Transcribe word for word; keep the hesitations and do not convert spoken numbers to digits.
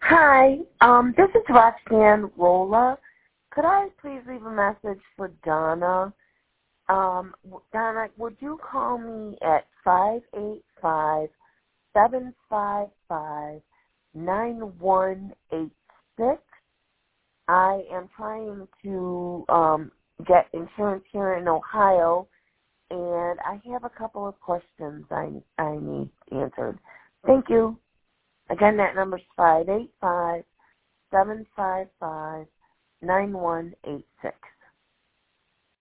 Hi, um, this is Roxanne Rolla. Could I please leave a message for Donna? Um, Donna, would you call me at five eight five, seven five five, nine one eight six? I am trying to um, get insurance here in Ohio, and I have a couple of questions I, I need answered. Thank you. Again, that number is five eight five, seven five five, nine one eight six.